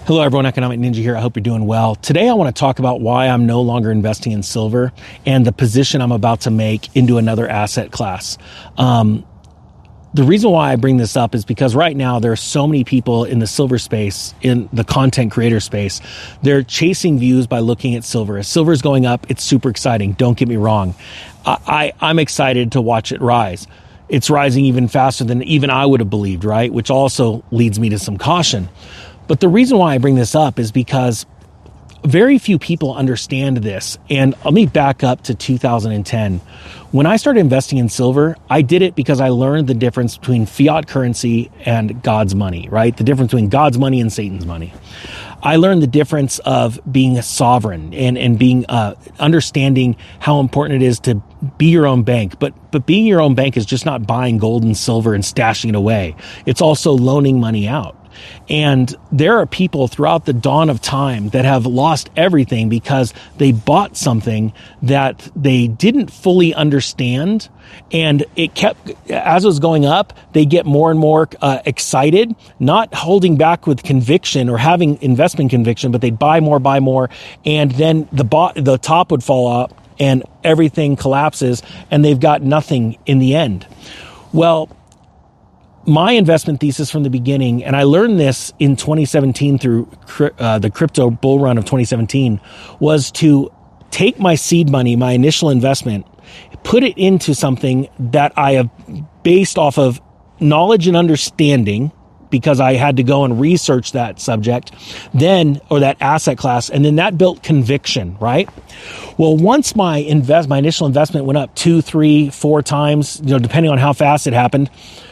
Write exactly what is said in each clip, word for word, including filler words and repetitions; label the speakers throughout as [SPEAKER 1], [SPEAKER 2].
[SPEAKER 1] Hello everyone, Economic Ninja here. I hope you're doing well. Today I want to talk about why I'm no longer investing in silver and the position I'm about to make into another asset class. Um, the reason why I bring this up is because right now there are so many people in the silver space, in the content creator space. They're chasing views by looking at silver. As silver is going up, it's super exciting. Don't get me wrong. I, I, I'm excited to watch it rise. It's rising even faster than even I would have believed, right? Which also leads me to some caution. But the reason why I bring this up is because very few people understand this. And let me back up to two thousand ten. When I started investing in silver, I did it because I learned the difference between fiat currency and God's money, right? The difference between God's money and Satan's money. I learned the difference of being a sovereign and, and being, uh, understanding how important it is to be your own bank. But, but being your own bank is just not buying gold and silver and stashing it away. It's also loaning money out. And there are people throughout the dawn of time that have lost everything because they bought something that they didn't fully understand. And it kept, as it was going up, they get more and more uh, excited, not holding back with conviction or having investment conviction, but they'd buy more, buy more. And then the bo- the top would fall out and everything collapses and they've got nothing in the end. Well, my investment thesis from the beginning, and I learned this in twenty seventeen through uh, the crypto bull run of twenty seventeen, was to take my seed money, my initial investment, put it into something that I have based off of knowledge and understanding, because I had to go and research that subject, then, or that asset class, and then that built conviction, right? Well, once my invest, my initial investment went up two, three, four times, you know, depending on how fast it happened,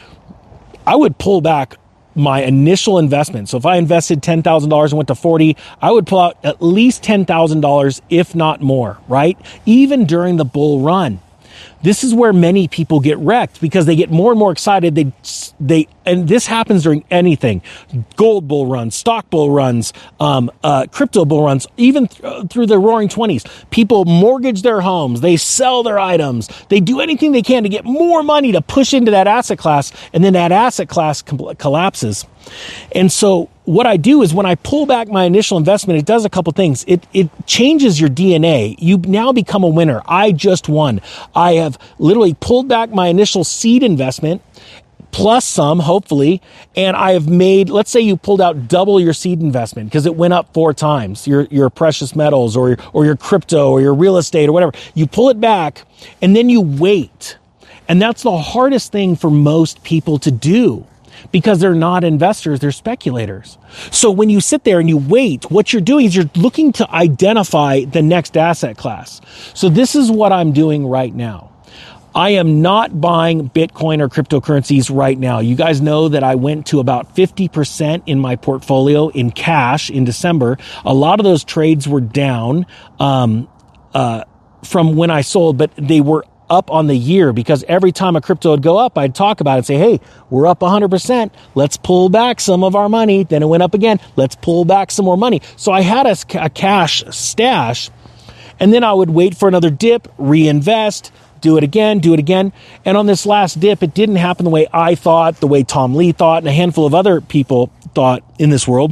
[SPEAKER 1] I would pull back my initial investment. So if I invested ten thousand dollars and went to forty, I would pull out at least ten thousand dollars, if not more, right? Even during the bull run. This is where many people get wrecked because they get more and more excited. They, they, and this happens during anything: gold bull runs, stock bull runs, um, uh, crypto bull runs, even th- through the roaring twenties. People mortgage their homes, they sell their items, they do anything they can to get more money to push into that asset class, and then that asset class com- collapses. And so what I do is when I pull back my initial investment, it does a couple things. It it changes your D N A. You now become a winner. I just won. I have literally pulled back my initial seed investment plus some, hopefully, and I have made, let's say you pulled out double your seed investment because it went up four times, your your precious metals or, or your crypto or your real estate or whatever. You pull it back and then you wait. And that's the hardest thing for most people to do, because they're not investors, they're speculators. So when you sit there and you wait, what you're doing is you're looking to identify the next asset class. So this is what I'm doing right now. I am not buying Bitcoin or cryptocurrencies right now. You guys know that I went to about fifty percent in my portfolio in cash in December. A lot of those trades were down um, uh, from when I sold, but they were up on the year, because every time a crypto would go up, I'd talk about it and say, hey, we're up one hundred percent. Let's pull back some of our money. Then it went up again. Let's pull back some more money. So I had a, a cash stash, and then I would wait for another dip, reinvest, do it again, do it again. And on this last dip, it didn't happen the way I thought, the way Tom Lee thought, and a handful of other people thought in this world.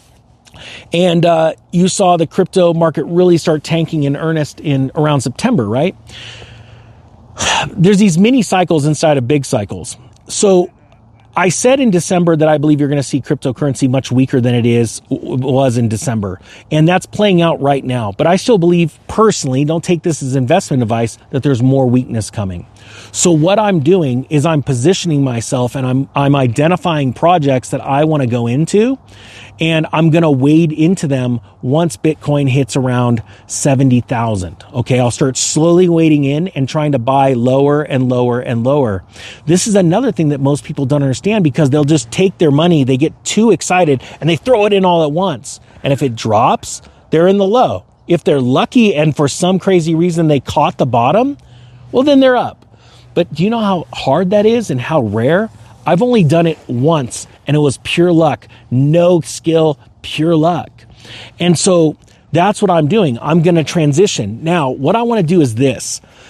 [SPEAKER 1] And uh, you saw the crypto market really start tanking in earnest in around September, right? There's these mini cycles inside of big cycles. So I said in December that I believe you're going to see cryptocurrency much weaker than it is was in December. And that's playing out right now. But I still believe personally, don't take this as investment advice, that there's more weakness coming. So what I'm doing is I'm positioning myself and I'm I'm identifying projects that I want to go into, and I'm going to wade into them once Bitcoin hits around seventy thousand. Okay, I'll start slowly wading in and trying to buy lower and lower and lower. This is another thing that most people don't understand, because they'll just take their money, they get too excited, and they throw it in all at once. And if it drops, they're in the low. If they're lucky and for some crazy reason they caught the bottom, well, then they're up. But do you know how hard that is and how rare? I've only done it once, and it was pure luck. No skill, pure luck. And so that's what I'm doing. I'm going to transition. Now, what I want to do is this.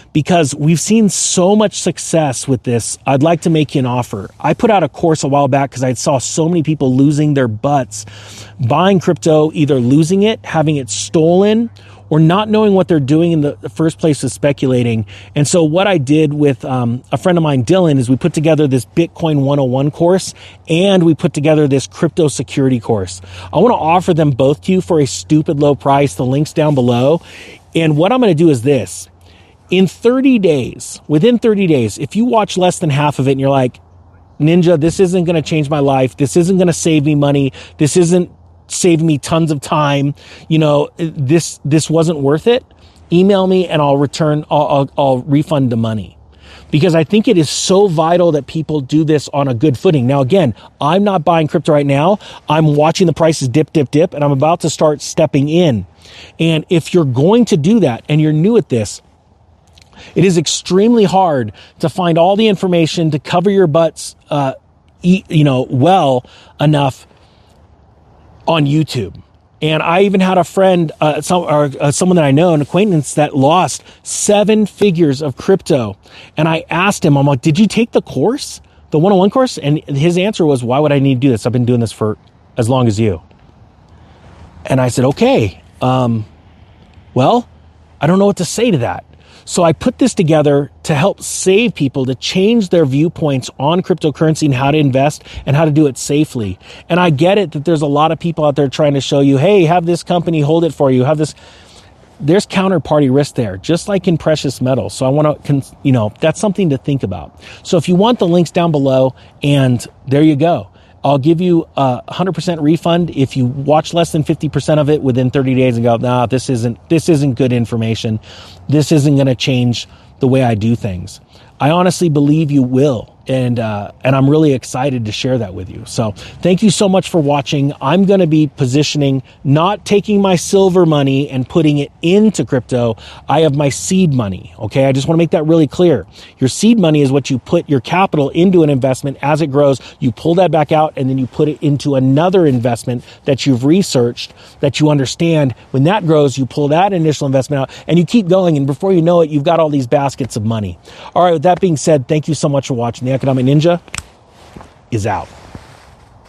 [SPEAKER 1] because we've seen so much success with this. I'd like to make you an offer. I put out a course a while back because I saw so many people losing their butts buying crypto, either losing it, having it stolen, or not knowing what they're doing in the first place with speculating. And so what I did with um, a friend of mine, Dylan, is we put together this Bitcoin one oh one course, and we put together this crypto security course. I want to offer them both to you for a stupid low price. The link's down below. And what I'm going to do is this. In thirty days, within thirty days, if you watch less than half of it and you're like, Ninja, this isn't going to change my life. This isn't going to save me money. This isn't saved me tons of time. You know, this, this wasn't worth it. Email me and I'll return, I'll, I'll, I'll refund the money, because I think it is so vital that people do this on a good footing. Now, again, I'm not buying crypto right now. I'm watching the prices dip, dip, dip, and I'm about to start stepping in. And if you're going to do that and you're new at this, it is extremely hard to find all the information to cover your butts, uh, you know, well enough on YouTube. And I even had a friend, uh, some, or uh, someone that I know, an acquaintance, that lost seven figures of crypto. And I asked him, I'm like, did you take the course, the one oh one course? And his answer was, why would I need to do this? I've been doing this for as long as you. And I said, okay, um, well, I don't know what to say to that. So I put this together to help save people, to change their viewpoints on cryptocurrency and how to invest and how to do it safely. And I get it that there's a lot of people out there trying to show you, hey, have this company hold it for you, have this. There's counterparty risk there, just like in precious metals. So I want to, you know, that's something to think about. So if you want, the links down below, and there you go. I'll give you a one hundred percent refund if you watch less than fifty percent of it within thirty days and go, nah, this isn't, this isn't good information. This isn't going to change the way I do things. I honestly believe you will. And, uh, and I'm really excited to share that with you. So thank you so much for watching. I'm going to be positioning, not taking my silver money and putting it into crypto. I have my seed money. Okay. I just want to make that really clear. Your seed money is what you put your capital into an investment. As it grows, you pull that back out and then you put it into another investment that you've researched, that you understand. When that grows, you pull that initial investment out and you keep going. And before you know it, you've got all these baskets of money. All right. With that being said, thank you so much for watching. The Economic Ninja is out.